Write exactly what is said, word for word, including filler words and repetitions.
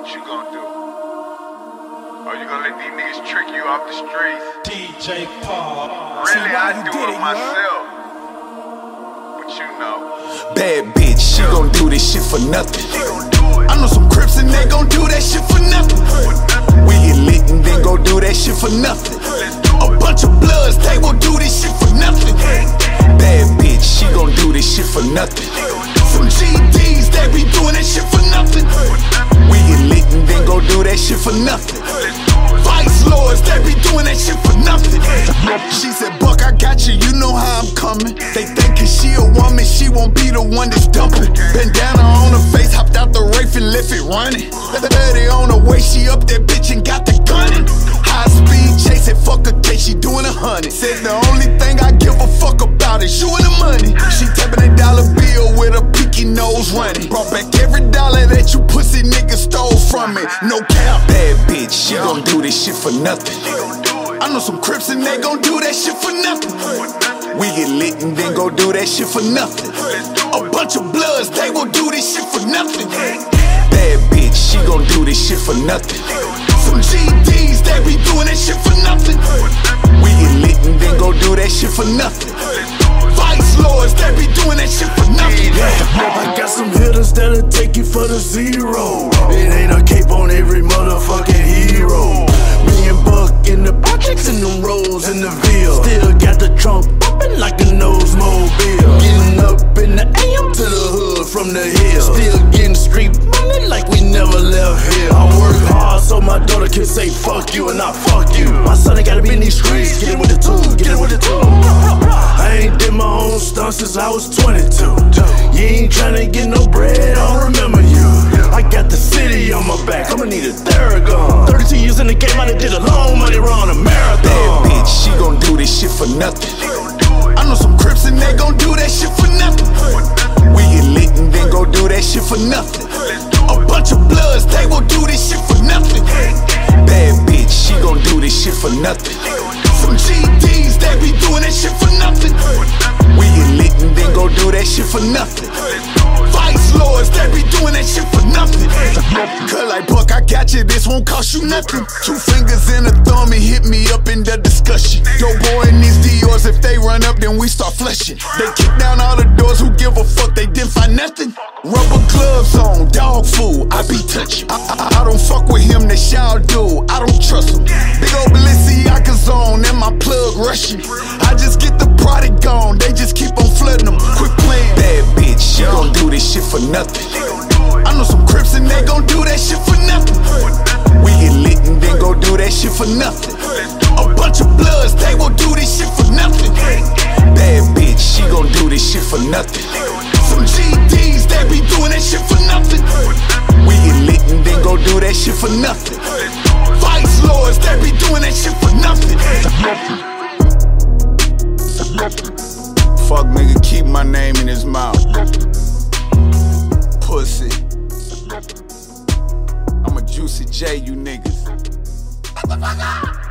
What you gonna do? Are you gonna let these niggas trick you off the streets? D J Paul. Really, I do it myself. But you know. Bad bitch, she gon' do this shit for nothing. She gon' do it. I know some Crips and they gon' do that shit for nothing. We get lit and then go do that shit for nothing. A bunch of Bloods, they will do this shit for nothing. Bad bitch, she gon' do this shit for nothing. Some G Ds, they be doing that shit for nothing. We get lit and then go do that shit for nothing. Vice lords, they be doing that shit for nothing. She said, Buck, I got you, you know how I'm coming. They think cause she a woman, she won't be the one that's dumping. Bandana on her face, hopped out the Wraith and left it running. Daddy on her way, she up that bitch and got the gunning. High speed chasing, fuck her case, she doing a hundred. Said the only thing I give a fuck about is you and the money. She tapping a dollar bill with a peaky nose running. Brought back every dollar that you pussy niggas stole from me. No cap. Bad bitch, she gon' do this shit for nothing. I know some Crips and they gon' do that shit for nothing. We get lit and then go do that shit for nothing. A bunch of Bloods, they will do this shit for nothing. Bad bitch, she gon' do this shit for nothing. Some G Ds, they be doing that shit for nothing. We get lit and then go do that shit for nothing. Vice lords, they be doing that shit for nothing. I got some hitters that'll take you for the zero. It ain't a cape on every motherfucking hero. Me and Buck in the projects and them rolls in the Ville. Still got the trunk popping like a nose mobile. Getting up in the A M to the hood from the hill. Still getting street money like we never left here. I work hard so my daughter can say fuck you and not fuck you. My son ain't gotta be in these streets. Get it with the tool, get it with the tool. I ain't did my own stunts since I was twenty-two. You ain't tryna get no bread, I don't remember you. I got the city on my back, I'ma need a Theragun. thirty-two years in the game, I done did a long money run, a marathon. Bad bitch, she gon' do this shit for nothing. I know some Crips and they gon' do that shit for nothing. We get lit and then go do that shit for nothing. A bunch of Bloods, they will do this shit for nothing. Bad bitch, she gon' do this shit for nothing. Some G Ds, they be doing that shit for nothing. We get lit and then go do that shit for nothing. Vice lords, they be doing that shit for nothing. Cause like Buck, I got you, this won't cost you nothing. Two fingers and a thumb and hit me up in the discussion. Dope boy in these Dior's, if they run up, then we start fleshing. They kick down all the doors, who give a fuck, they didn't find nothing. Rubber gloves on, dog food, I be touching. I, I, I don't fuck with him, that y'all do, I don't trust him. Big old Balenciagas on, and my plug rushing. I just get the product gone, they just keep on flooding them. Quit playing. Bad bitch, she gon' do this shit for nothing. I know some Crips and they gon' do that shit for nothing. We get lit and then go do that shit for nothing. A bunch of Bloods, they will do this shit for nothing. Bad bitch, she gon' do this shit for nothing. Some G Ds, they be doing that shit for nothing. We get lit and then go do that shit for nothing. Vice lords, they be doing that shit for nothing. Fuck nigga, keep my name in his mouth. Pussy. I'm a Juicy J, you niggas.